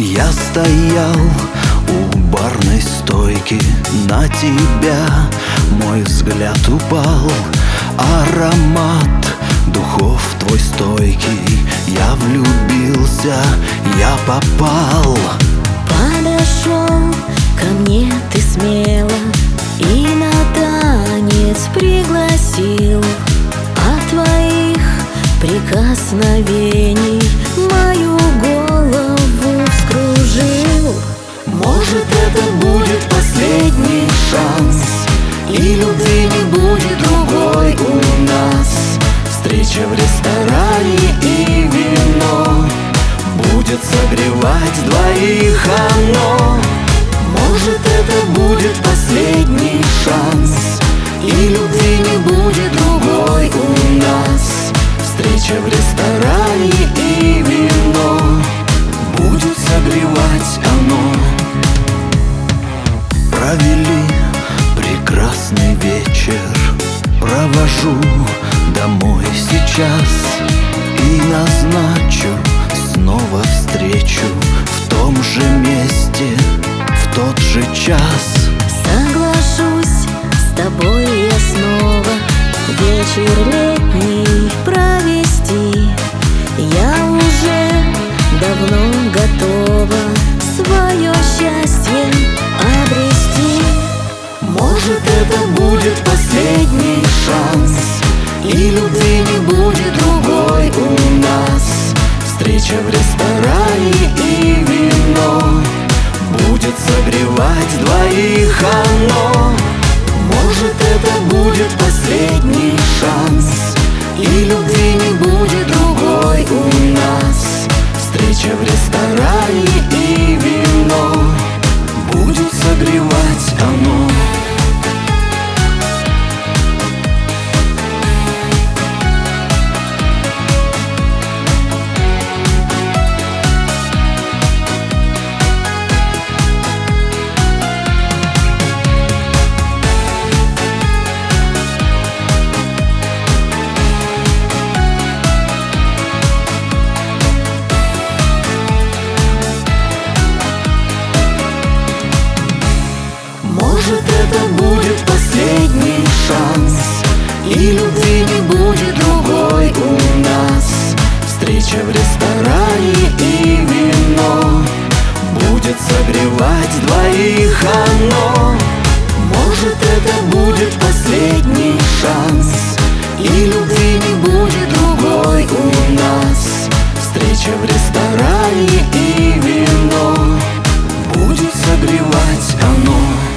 Я стоял у барной стойки, на тебя мой взгляд упал. Аромат духов твой стойкий, я влюбился, я попал. Подошел ко мне ты смело и на танец пригласил. От твоих прикосновений мою голову вскружил. Может, это будет последний шанс, и любви не будет другой у нас. Встреча в ресторане и вино будет согревать двоих оно. Может, это будет последний шанс, и любви не будет другой у нас. Встреча в ресторане и вино будет согревать оно. Провели прекрасный вечер, провожу домой сейчас и назначу снова встречу в том же месте, в тот же час. Соглашусь с тобой я снова вечер летний провести. Я уже давно готова свое счастье обрести. Может, это будет последний шанс, и любви не будет другой у нас. Встреча в ресторане и вино будет согревать двоих оно. Может, это будет последний шанс, и любви не будет другой у нас. Встреча в ресторане и вино будет согревать оно. Может, это будет последний шанс, и любви не будет другой у нас. Встреча в ресторане и вино будет согревать двоих оно. Может, это будет последний шанс, и любви не будет другой у нас. Встреча в ресторане и вино будет согревать оно.